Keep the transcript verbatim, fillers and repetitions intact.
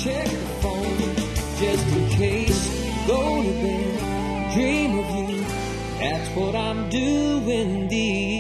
check the phone just in case. Go to bed, dream of you. That's what I'm doing these